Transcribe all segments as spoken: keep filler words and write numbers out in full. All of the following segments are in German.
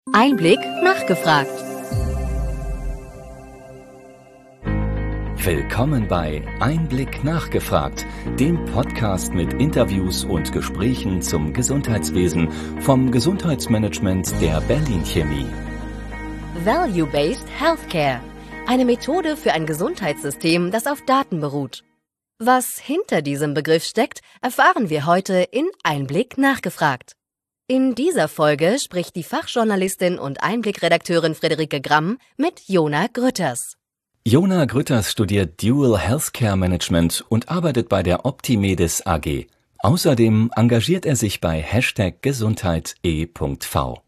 Einblick nachgefragt. Willkommen bei Einblick nachgefragt, dem Podcast mit Interviews und Gesprächen zum Gesundheitswesen vom Gesundheitsmanagement der Berlin Chemie. Value-Based Healthcare. Eine Methode für ein Gesundheitssystem, das auf Daten beruht. Was hinter diesem Begriff steckt, erfahren wir heute in Einblick nachgefragt. In dieser Folge spricht die Fachjournalistin und Einblick-Redakteurin Friederike Gramm mit Jona Grütters. Jona Grütters studiert Dual Healthcare Management und arbeitet bei der Optimedis A G. Außerdem engagiert er sich bei Hashtag Gesundheit E V.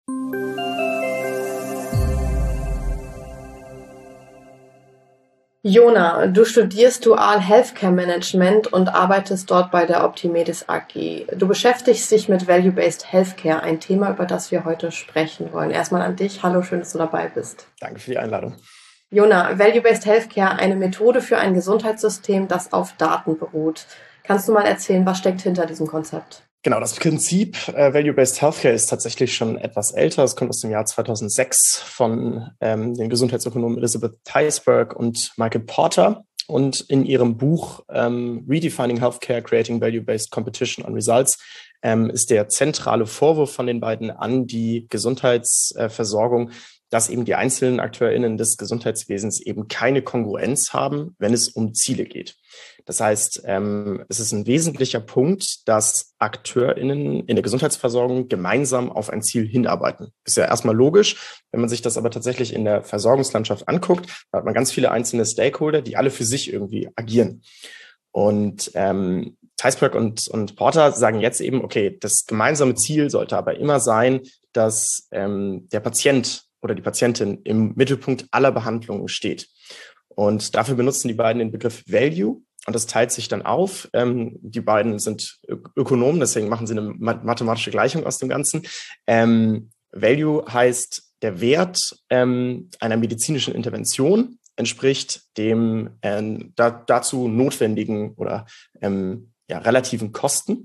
Jona, du studierst Dual Healthcare Management und arbeitest dort bei der Optimedis A G. Du beschäftigst dich mit Value-Based Healthcare, ein Thema, über das wir heute sprechen wollen. Erstmal an dich. Hallo, schön, dass du dabei bist. Danke für die Einladung. Jona, Value-Based Healthcare, eine Methode für ein Gesundheitssystem, das auf Daten beruht. Kannst du mal erzählen, was steckt hinter diesem Konzept? Genau, das Prinzip äh, Value-Based Healthcare ist tatsächlich schon etwas älter. Es kommt aus dem Jahr zweitausendsechs von ähm, den Gesundheitsökonomen Elizabeth Theisberg und Michael Porter. Und in ihrem Buch ähm, Redefining Healthcare, Creating Value-Based Competition on Results ähm, ist der zentrale Vorwurf von den beiden an die Gesundheitsversorgung, äh, dass eben die einzelnen AkteurInnen des Gesundheitswesens eben keine Kongruenz haben, wenn es um Ziele geht. Das heißt, ähm, es ist ein wesentlicher Punkt, dass AkteurInnen in der Gesundheitsversorgung gemeinsam auf ein Ziel hinarbeiten. Ist ja erstmal logisch. Wenn man sich das aber tatsächlich in der Versorgungslandschaft anguckt, da hat man ganz viele einzelne Stakeholder, die alle für sich irgendwie agieren. Und ähm, Theisberg und, und Porter sagen jetzt eben, okay, das gemeinsame Ziel sollte aber immer sein, dass ähm, der Patient oder die Patientin im Mittelpunkt aller Behandlungen steht. Und dafür benutzen die beiden den Begriff Value. Und das teilt sich dann auf. Ähm, die beiden sind Ökonomen, deswegen machen sie eine mathematische Gleichung aus dem Ganzen. Ähm, Value heißt, der Wert ähm, einer medizinischen Intervention entspricht dem äh, da, dazu notwendigen oder ähm, ja, relativen Kosten.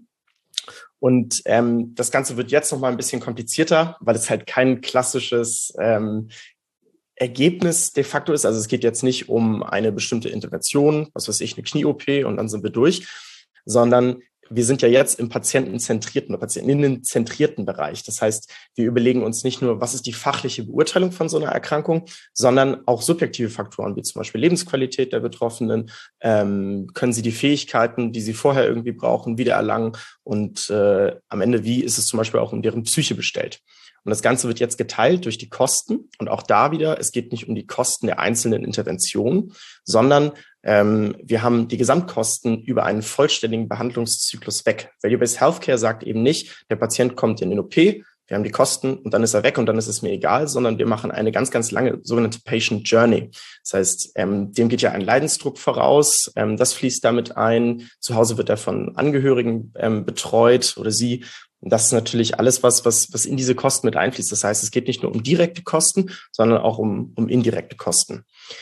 Und ähm, das Ganze wird jetzt noch mal ein bisschen komplizierter, weil es halt kein klassisches ähm, Ergebnis de facto ist. Also es geht jetzt nicht um eine bestimmte Intervention, was weiß ich, eine Knie-O P und dann sind wir durch, sondern wir sind ja jetzt im patientenzentrierten oder patientinnenzentrierten Bereich. Das heißt, wir überlegen uns nicht nur, was ist die fachliche Beurteilung von so einer Erkrankung, sondern auch subjektive Faktoren, wie zum Beispiel Lebensqualität der Betroffenen. Ähm, können sie die Fähigkeiten, die sie vorher irgendwie brauchen, wiedererlangen? Und äh, am Ende, wie ist es zum Beispiel auch um deren Psyche bestellt? Und das Ganze wird jetzt geteilt durch die Kosten. Und auch da wieder, es geht nicht um die Kosten der einzelnen Interventionen, sondern ähm, wir haben die Gesamtkosten über einen vollständigen Behandlungszyklus weg. Value-Based Healthcare sagt eben nicht, der Patient kommt in den O P, wir haben die Kosten und dann ist er weg und dann ist es mir egal, sondern wir machen eine ganz, ganz lange sogenannte Patient Journey. Das heißt, ähm, dem geht ja ein Leidensdruck voraus, ähm, das fließt damit ein. Zu Hause wird er von Angehörigen ähm, betreut oder sie. Und das ist natürlich alles, was, was, was in diese Kosten mit einfließt. Das heißt, es geht nicht nur um direkte Kosten, sondern auch um, um indirekte Kosten.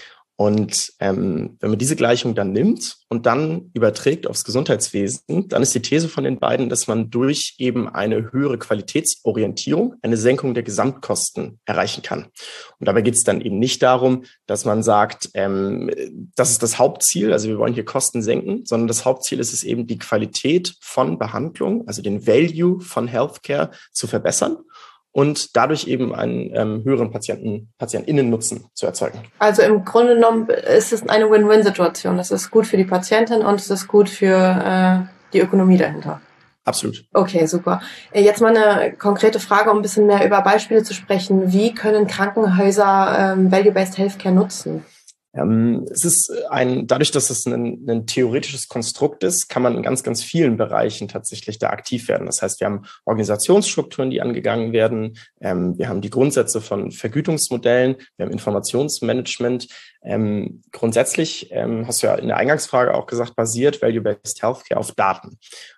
Und ähm, wenn man diese Gleichung dann nimmt und dann überträgt aufs Gesundheitswesen, dann ist die These von den beiden, dass man durch eben eine höhere Qualitätsorientierung eine Senkung der Gesamtkosten erreichen kann. Und dabei geht es dann eben nicht darum, dass man sagt, ähm, das ist das Hauptziel, also wir wollen hier Kosten senken, sondern das Hauptziel ist es eben, die Qualität von Behandlung, also den Value von Healthcare zu verbessern und dadurch eben einen ähm, höheren Patienten, PatientInnen-Nutzen zu erzeugen. Also im Grunde genommen ist es eine Win-Win-Situation. Es ist gut für die Patientin und es ist gut für äh, die Ökonomie dahinter. Absolut. Okay, super. Jetzt mal eine konkrete Frage, um ein bisschen mehr über Beispiele zu sprechen. Wie können Krankenhäuser ähm, Value-Based Healthcare nutzen? Ähm, es ist ein, dadurch, dass es ein, ein theoretisches Konstrukt ist, kann man in ganz, ganz vielen Bereichen tatsächlich da aktiv werden. Das heißt, wir haben Organisationsstrukturen, die angegangen werden. Ähm, wir haben die Grundsätze von Vergütungsmodellen. Wir haben Informationsmanagement. Ähm, grundsätzlich, ähm, hast du ja in der Eingangsfrage auch gesagt, basiert Value-Based Healthcare auf Daten.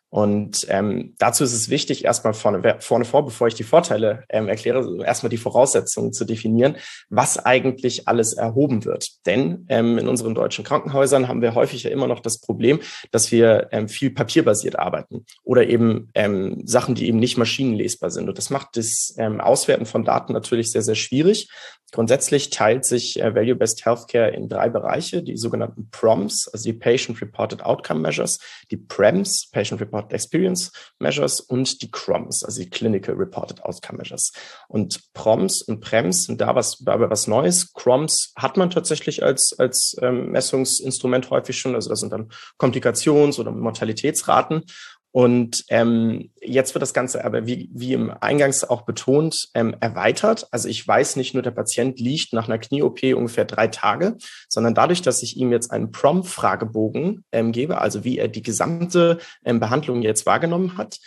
Und ähm, dazu ist es wichtig, erstmal vorne, vorne vor, bevor ich die Vorteile ähm, erkläre, erstmal die Voraussetzungen zu definieren, was eigentlich alles erhoben wird. Denn ähm, in unseren deutschen Krankenhäusern haben wir häufig ja immer noch das Problem, dass wir ähm, viel papierbasiert arbeiten oder eben ähm, Sachen, die eben nicht maschinenlesbar sind. Und das macht das ähm, Auswerten von Daten natürlich sehr, sehr schwierig. Grundsätzlich teilt sich äh, Value-Based Healthcare in drei Bereiche, die sogenannten P R O Ms, also die Patient-Reported Outcome Measures, die P R E Ms, Patient-Reported Experience Measures und die C R O Ms, also die Clinical Reported Outcome Measures. Und P R O Ms und P R E Ms sind da was, dabei was Neues. C R O Ms hat man tatsächlich als, als ähm, Messungsinstrument häufig schon, also das sind dann Komplikations- oder Mortalitätsraten. Und ähm, jetzt wird das Ganze aber, wie, wie im Eingangs auch betont, ähm, erweitert. Also ich weiß nicht nur, der Patient liegt nach einer Knie-O P ungefähr drei Tage, sondern dadurch, dass ich ihm jetzt einen P R O M-Fragebogen ähm, gebe, also wie er die gesamte ähm, Behandlung jetzt wahrgenommen hat,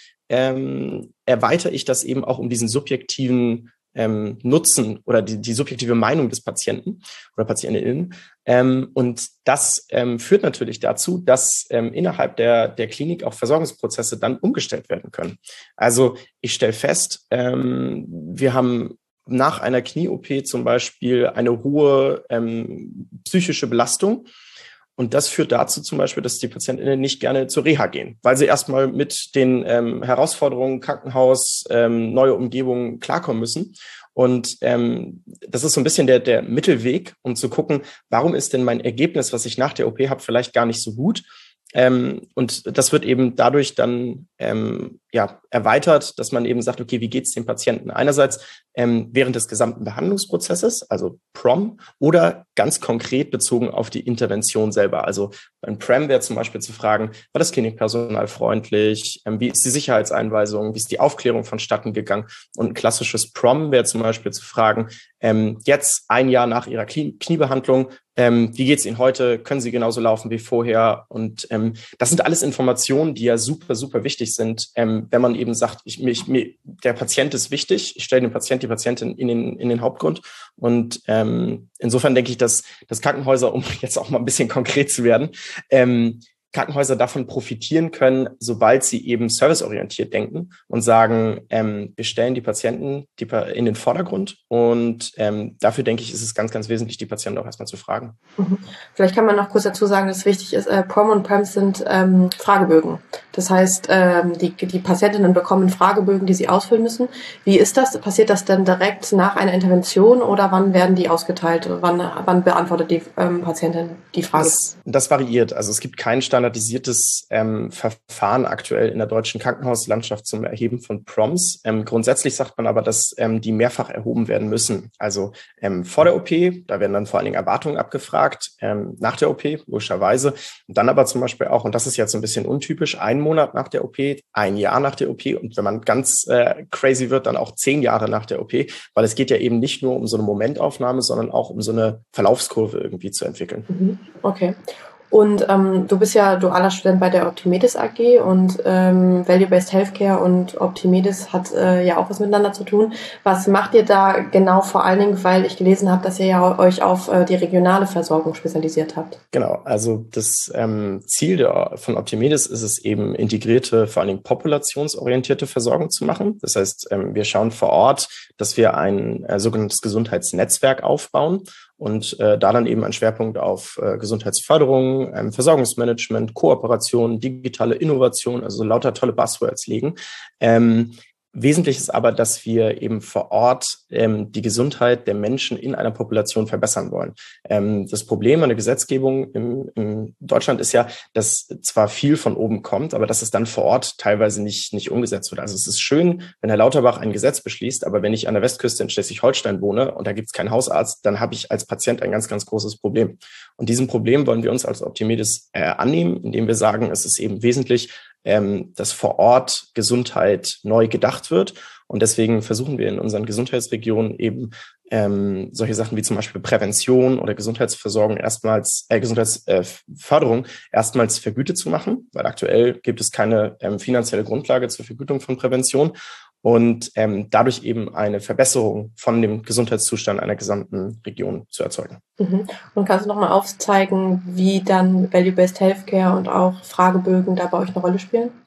ähm, erweitere ich das eben auch um diesen subjektiven ähm, Nutzen oder die, die subjektive Meinung des Patienten oder PatientInnen. Ähm, und das ähm, führt natürlich dazu, dass ähm, innerhalb der, der Klinik auch Versorgungsprozesse dann umgestellt werden können. Also ich stelle fest, ähm, wir haben nach einer Knie-O P zum Beispiel eine hohe ähm, psychische Belastung. Und das führt dazu zum Beispiel, dass die PatientInnen nicht gerne zur Reha gehen, weil sie erstmal mit den ähm, Herausforderungen Krankenhaus, ähm, neue Umgebungen klarkommen müssen. Und ähm, das ist so ein bisschen der, der Mittelweg, um zu gucken, warum ist denn mein Ergebnis, was ich nach der O P habe, vielleicht gar nicht so gut. Ähm, und das wird eben dadurch dann ähm, ja erweitert, dass man eben sagt, okay, wie geht's dem Patienten? Einerseits ähm, während des gesamten Behandlungsprozesses, also P R O M, oder ganz konkret bezogen auf die Intervention selber. Also beim P R E M wäre zum Beispiel zu fragen, war das Klinikpersonal freundlich? Ähm, wie ist die Sicherheitseinweisung? Wie ist die Aufklärung vonstatten gegangen? Und ein klassisches P R O M wäre zum Beispiel zu fragen, ähm, jetzt ein Jahr nach Ihrer Knie- Kniebehandlung, ähm, wie geht's Ihnen heute? Können Sie genauso laufen wie vorher? Und ähm, das sind alles Informationen, die ja super, super wichtig sind, ähm, wenn man eben sagt, ich, mich, mir, der Patient ist wichtig, ich stelle den Patient, die Patientin in den, in den Hauptgrund. Und ähm, insofern denke ich, dass, dass Krankenhäuser, um jetzt auch mal ein bisschen konkret zu werden, ähm, Krankenhäuser davon profitieren können, sobald sie eben serviceorientiert denken und sagen, ähm, wir stellen die Patienten die, in den Vordergrund. Und ähm, dafür, denke ich, ist es ganz, ganz wesentlich, die Patienten auch erstmal zu fragen. Mhm. Vielleicht kann man noch kurz dazu sagen, dass es wichtig ist, äh, P R O M und P R E M sind ähm, Fragebögen. Das heißt, ähm, die, die Patientinnen bekommen Fragebögen, die sie ausfüllen müssen. Wie ist das? Passiert das denn direkt nach einer Intervention oder wann werden die ausgeteilt? Wann, wann beantwortet die ähm, Patientin die Frage? Das, das variiert. Also es gibt kein standardisiertes ähm, Verfahren aktuell in der deutschen Krankenhauslandschaft zum Erheben von P R O Ms. Ähm, grundsätzlich sagt man aber, dass ähm, die mehrfach erhoben werden müssen. Also ähm, vor der O P, da werden dann vor allen Dingen Erwartungen abgefragt, ähm, nach der O P, logischerweise. Und dann aber zum Beispiel auch, und das ist jetzt so ein bisschen untypisch, einen Monat nach der O P, ein Jahr nach der O P und wenn man ganz äh, crazy wird, dann auch zehn Jahre nach der O P, weil es geht ja eben nicht nur um so eine Momentaufnahme, sondern auch um so eine Verlaufskurve irgendwie zu entwickeln. Mhm. Okay. Und ähm, du bist ja dualer Student bei der Optimedis A G und ähm, Value-Based Healthcare und Optimedis hat äh, ja auch was miteinander zu tun. Was macht ihr da genau, vor allen Dingen, weil ich gelesen habe, dass ihr ja euch auf äh, die regionale Versorgung spezialisiert habt? Genau, also das ähm, Ziel der, von Optimedis ist es eben, integrierte, vor allen Dingen populationsorientierte Versorgung zu machen. Das heißt, ähm, wir schauen vor Ort, dass wir ein äh, sogenanntes Gesundheitsnetzwerk aufbauen und äh, da dann eben einen Schwerpunkt auf äh, Gesundheitsförderung, ähm, Versorgungsmanagement, Kooperation, digitale Innovation, also lauter tolle Buzzwords legen. Ähm, Wesentlich ist aber, dass wir eben vor Ort ähm, die Gesundheit der Menschen in einer Population verbessern wollen. Ähm, das Problem an der Gesetzgebung im, in Deutschland ist ja, dass zwar viel von oben kommt, aber dass es dann vor Ort teilweise nicht, nicht umgesetzt wird. Also es ist schön, wenn Herr Lauterbach ein Gesetz beschließt, aber wenn ich an der Westküste in Schleswig-Holstein wohne und da gibt es keinen Hausarzt, dann habe ich als Patient ein ganz, ganz großes Problem. Und diesem Problem wollen wir uns als Optimedis äh, annehmen, indem wir sagen, es ist eben wesentlich, ähm, dass vor Ort Gesundheit neu gedacht wird. Und deswegen versuchen wir in unseren Gesundheitsregionen eben ähm, solche Sachen wie zum Beispiel Prävention oder Gesundheitsversorgung erstmals, äh, Gesundheitsförderung erstmals vergütet zu machen, weil aktuell gibt es keine ähm, finanzielle Grundlage zur Vergütung von Prävention. Und ähm, dadurch eben eine Verbesserung von dem Gesundheitszustand einer gesamten Region zu erzeugen. Mhm. Und kannst du nochmal aufzeigen, wie dann Value-Based Healthcare und auch Fragebögen da bei euch eine Rolle spielen?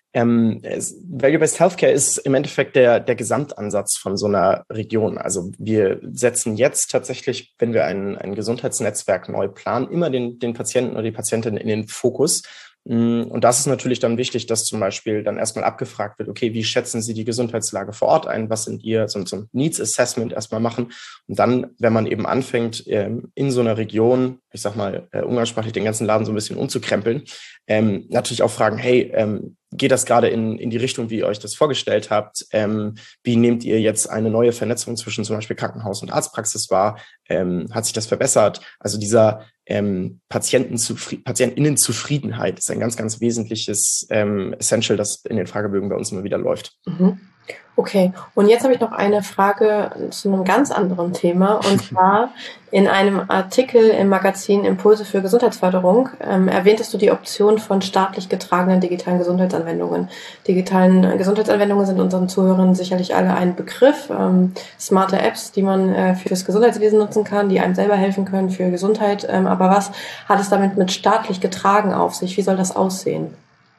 Ähm, Value-Based Healthcare ist im Endeffekt der, der Gesamtansatz von so einer Region. Also wir setzen jetzt tatsächlich, wenn wir ein, ein Gesundheitsnetzwerk neu planen, immer den, den Patienten oder die Patientin in den Fokus. Und das ist natürlich dann wichtig, dass zum Beispiel dann erstmal abgefragt wird, okay, wie schätzen Sie die Gesundheitslage vor Ort ein? Was sind Ihr, so, so ein Needs Assessment erstmal machen? Und dann, wenn man eben anfängt, in so einer Region, ich sag mal, umgangssprachlich den ganzen Laden so ein bisschen umzukrempeln, ähm, natürlich auch fragen, hey, ähm, geht das gerade in, in die Richtung, wie ihr euch das vorgestellt habt? Ähm, wie nehmt ihr jetzt eine neue Vernetzung zwischen zum Beispiel Krankenhaus und Arztpraxis wahr? Ähm, hat sich das verbessert? Also dieser ähm, Patientenzufri- Patientinnenzufriedenheit ist ein ganz, ganz wesentliches ähm, Essential, das in den Fragebögen bei uns immer wieder läuft. Mhm. Okay, und jetzt habe ich noch eine Frage zu einem ganz anderen Thema. Und zwar in einem Artikel im Magazin Impulse für Gesundheitsförderung ähm, erwähntest du die Option von staatlich getragenen digitalen Gesundheitsanwendungen. Digitalen Gesundheitsanwendungen sind unseren Zuhörern sicherlich alle ein Begriff. Ähm, smarte Apps, die man äh, für das Gesundheitswesen nutzen kann, die einem selber helfen können für Gesundheit. Ähm, aber was hat es damit mit staatlich getragen auf sich? Wie soll das aussehen?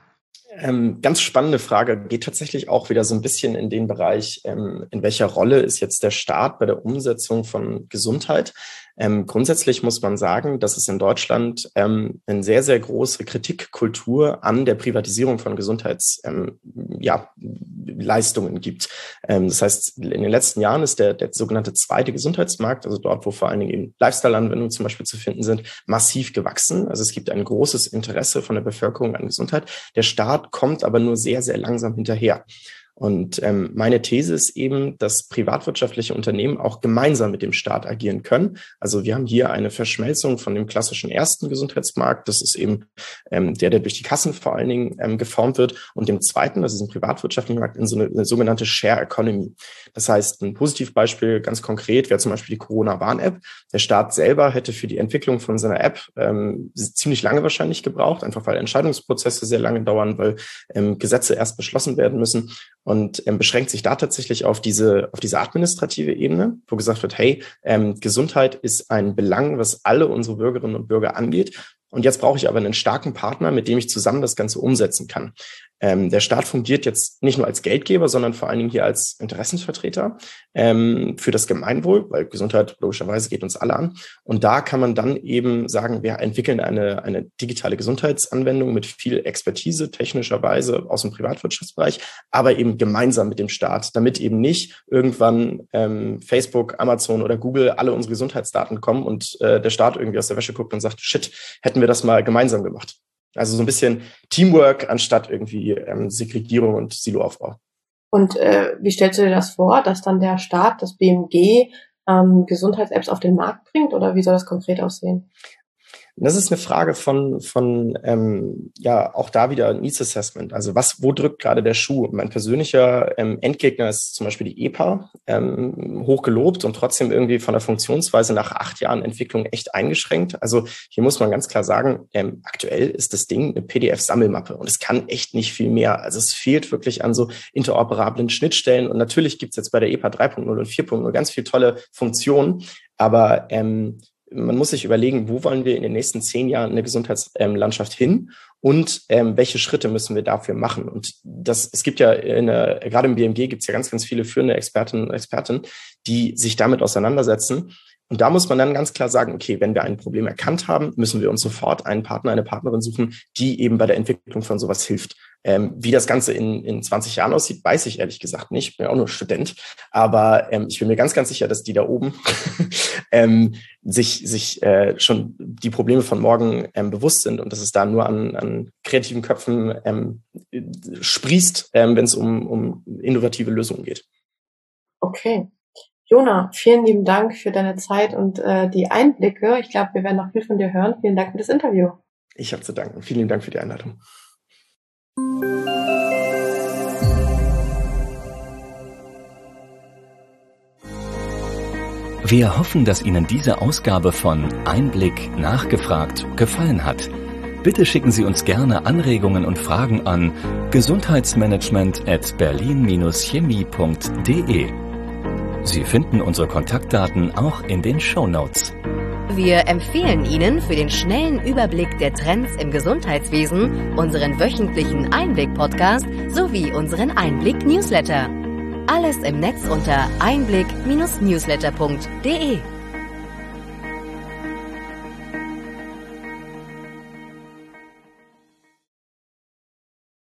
Ähm, ganz spannende Frage, geht tatsächlich auch wieder so ein bisschen in den Bereich, ähm, in welcher Rolle ist jetzt der Staat bei der Umsetzung von Gesundheit? Ähm, grundsätzlich muss man sagen, dass es in Deutschland ähm, eine sehr, sehr große Kritikkultur an der Privatisierung von Gesundheitsleistungen ähm, ja, Leistungen gibt. Ähm, das heißt, in den letzten Jahren ist der, der sogenannte zweite Gesundheitsmarkt, also dort, wo vor allen Dingen eben Lifestyle-Anwendungen zum Beispiel zu finden sind, massiv gewachsen. Also es gibt ein großes Interesse von der Bevölkerung an Gesundheit. Der Staat kommt aber nur sehr, sehr langsam hinterher. Und ähm, meine These ist eben, dass privatwirtschaftliche Unternehmen auch gemeinsam mit dem Staat agieren können. Also wir haben hier eine Verschmelzung von dem klassischen ersten Gesundheitsmarkt, das ist eben ähm, der, der durch die Kassen vor allen Dingen ähm, geformt wird, und dem zweiten, also diesem privatwirtschaftlichen Markt, in so eine, eine sogenannte Share Economy. Das heißt, ein Positivbeispiel ganz konkret wäre zum Beispiel die Corona-Warn-App. Der Staat selber hätte für die Entwicklung von so einer App ähm, ziemlich lange wahrscheinlich gebraucht, einfach weil Entscheidungsprozesse sehr lange dauern, weil ähm, Gesetze erst beschlossen werden müssen. Und ähm, beschränkt sich da tatsächlich auf diese auf diese administrative Ebene, wo gesagt wird, hey, ähm, Gesundheit ist ein Belang, was alle unsere Bürgerinnen und Bürger angeht. Und jetzt brauche ich aber einen starken Partner, mit dem ich zusammen das Ganze umsetzen kann. Ähm, der Staat fungiert jetzt nicht nur als Geldgeber, sondern vor allen Dingen hier als Interessensvertreter ähm, für das Gemeinwohl, weil Gesundheit logischerweise geht uns alle an. Und da kann man dann eben sagen, wir entwickeln eine, eine digitale Gesundheitsanwendung mit viel Expertise technischerweise aus dem Privatwirtschaftsbereich, aber eben gemeinsam mit dem Staat, damit eben nicht irgendwann ähm, Facebook, Amazon oder Google alle unsere Gesundheitsdaten kommen und äh, der Staat irgendwie aus der Wäsche guckt und sagt, shit, hätten wir das mal gemeinsam gemacht. Also so ein bisschen Teamwork anstatt irgendwie ähm, Segregierung und Siloaufbau. Und äh, wie stellst du dir das vor, dass dann der Staat, das B M G, ähm, Gesundheits-Apps auf den Markt bringt, oder wie soll das konkret aussehen? Das ist eine Frage von, von ähm, ja, auch da wieder Needs Assessment. Also was, wo drückt gerade der Schuh? Mein persönlicher ähm, Endgegner ist zum Beispiel die E P A, ähm, hochgelobt und trotzdem irgendwie von der Funktionsweise nach acht Jahren Entwicklung echt eingeschränkt. Also hier muss man ganz klar sagen, ähm, aktuell ist das Ding eine P D F-Sammelmappe und es kann echt nicht viel mehr. Also es fehlt wirklich an so interoperablen Schnittstellen, und natürlich gibt's jetzt bei der E P A drei Punkt null und vier Punkt null ganz viele tolle Funktionen, aber ähm, man muss sich überlegen, wo wollen wir in den nächsten zehn Jahren in der Gesundheitslandschaft hin und ähm, welche Schritte müssen wir dafür machen. Und das, es gibt ja in der, gerade im B M G gibt es ja ganz, ganz viele führende Expertinnen und Experten, die sich damit auseinandersetzen. Und da muss man dann ganz klar sagen, okay, wenn wir ein Problem erkannt haben, müssen wir uns sofort einen Partner, eine Partnerin suchen, die eben bei der Entwicklung von sowas hilft. Ähm, wie das Ganze in, in zwanzig Jahren aussieht, weiß ich ehrlich gesagt nicht. Ich bin auch nur Student. Aber ähm, ich bin mir ganz, ganz sicher, dass die da oben ähm, sich, sich äh, schon die Probleme von morgen ähm, bewusst sind und dass es da nur an, an kreativen Köpfen ähm, sprießt, ähm, wenn es um, um innovative Lösungen geht. Okay. Jona, vielen lieben Dank für deine Zeit und äh, die Einblicke. Ich glaube, wir werden noch viel von dir hören. Vielen Dank für das Interview. Ich habe zu danken. Vielen lieben Dank für die Einladung. Wir hoffen, dass Ihnen diese Ausgabe von Einblick nachgefragt gefallen hat. Bitte schicken Sie uns gerne Anregungen und Fragen an gesundheitsmanagement at berlin dash chemie punkt de. Sie finden unsere Kontaktdaten auch in den Shownotes. Wir empfehlen Ihnen für den schnellen Überblick der Trends im Gesundheitswesen unseren wöchentlichen Einblick-Podcast sowie unseren Einblick-Newsletter. Alles im Netz unter einblick Bindestrich newsletter punkt de.